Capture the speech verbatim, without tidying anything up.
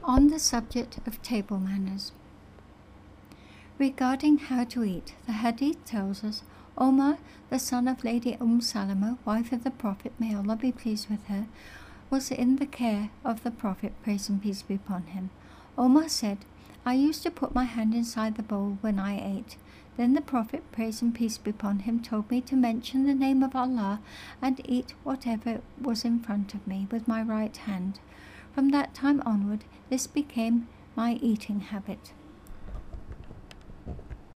On the subject of table manners. Regarding how to eat, the Hadith tells us, Omar, the son of Lady Umm Salama, wife of the Prophet, may Allah be pleased with her, was in the care of the Prophet, praise and peace be upon him. Omar said, I used to put my hand inside the bowl when I ate. Then the Prophet, praise and peace be upon him, told me to mention the name of Allah and eat whatever was in front of me with my right hand. From that time onward, this became my eating habit.